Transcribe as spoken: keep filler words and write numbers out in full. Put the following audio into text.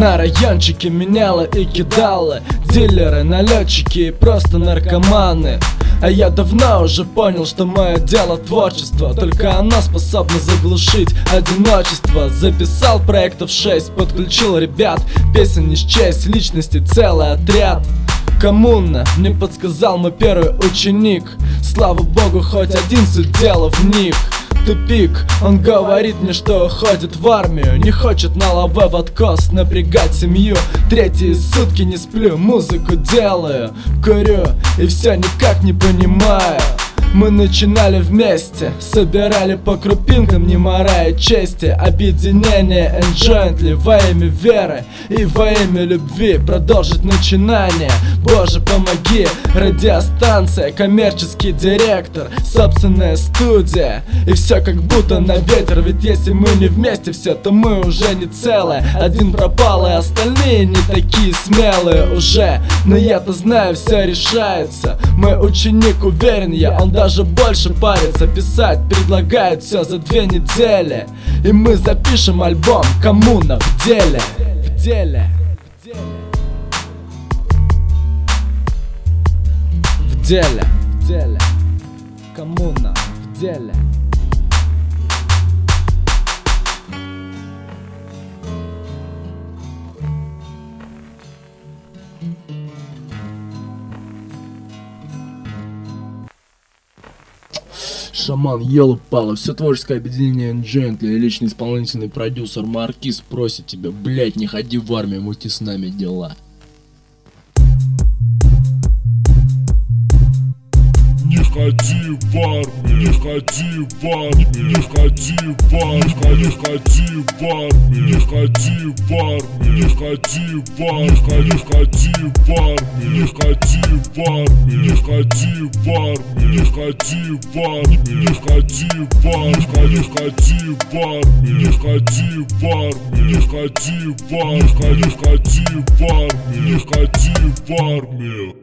На райончике меняло и кидало дилеры, налетчики и просто наркоманы. А я давно уже понял, что мое дело творчество, только оно способно заглушить одиночество. Записал проектов шесть, подключил ребят, песен не счесть, личности целый отряд. Коммуна мне подсказал мой первый ученик. Слава богу, хоть один суть дела в них. Тупик, он говорит мне, что уходит в армию, не хочет на лаве в откос напрягать семью. Третьи сутки не сплю, музыку делаю, курю и все никак не понимаю. Мы начинали вместе, собирали по крупинкам, не морая чести. Объединение энджойнтли во имя веры и во имя любви продолжить начинание. Боже, помоги, радиостанция, коммерческий директор, собственная студия. И все как будто на ветер, ведь если мы не вместе все, то мы уже не целые. Один пропал, и остальные не такие смелые уже. Но я-то знаю, все решается. Мой ученик уверен я, он даже больше парится. Писать предлагает все за две недели. И мы запишем альбом «Коммуна в деле». В деле. В деле. В деле. Коммуна в деле. Шаман, елы-палы, все творческое объединение энджойнтли и личный исполнительный продюсер Маркиз просит тебя, блять, не ходи в армию, мути с нами дела. Не ходи в армию, не ходи в армию, не ходи в армию, не ходи в армию, не ходи в армию, не ходи в армию, не ходи в армию, не ходи в армию, не ходи в армию, не ходи в армию, не ходи в армию, не ходи в армию, не ходи в армию, не ходи в армию, не ходи в армию, не ходи в армию.